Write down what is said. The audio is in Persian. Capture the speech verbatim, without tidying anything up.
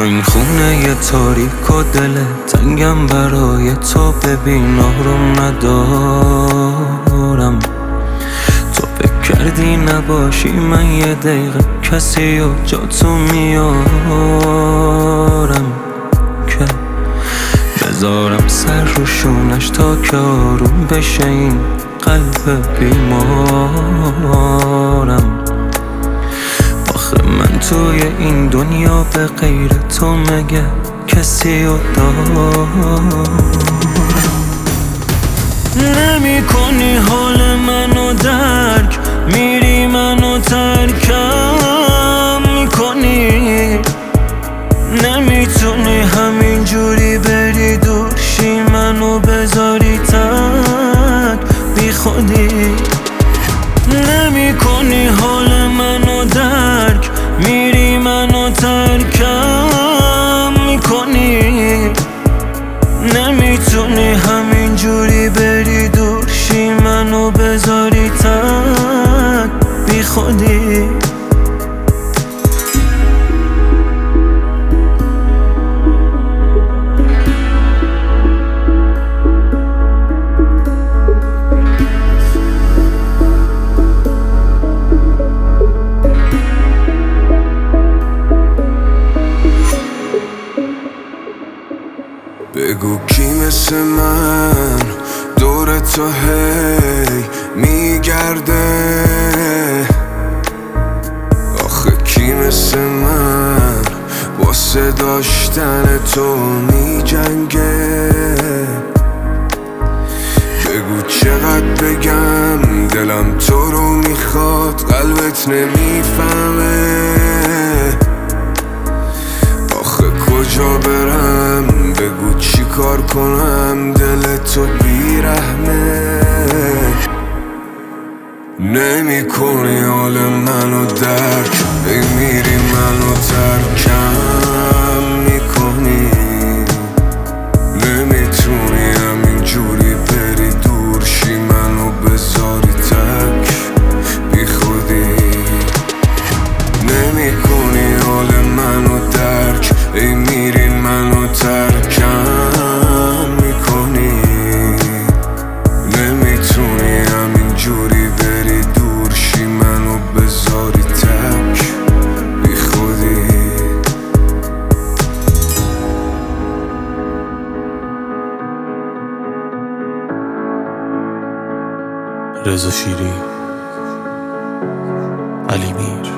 این خونه یه تاریک و دل تنگم برای تو، ببین آروم ندارم. تو فکر کردی نباشی من یه دقیقه کسی و جا تو میارم که بذارم سر رو شونش تا که آروم بشه این قلب بیمارم. آخه من توی این دنیا به غیر تو مگه کسی رو دارم؟ نمی کنی حال منو درک، میری منو ترکم میکنی. نمیتونی همین جوری بری دور شی منو بذاری تک بی خودی. نمی کنی حال منو درک، میری منو ترکم میکنی. نمیتونی همین جوری بری دور شی منو بذاری تک بی خودی. بگو کی مثل من دور تو هی میگرده؟ آخه کی مثل من واسه داشتن تو میجنگه؟ بگو چقدر بگم دلم تو رو میخواد، قلبت نمیفهمه. آخه کجا برم بگو چی کار کنم، دل تو بیرحمه. نمی کنی حال منو درک، ای میری منو ترکم میکنی. نمیتونی همین جوری بری دور شی منو بذاری تک بی خودی. نمی کنی حال منو درک، ای میری منو ترکم میکنی. نمیتونی همین جوری بری دور شی منو بذاری تک بی خودی. رضا شیری، علی میر.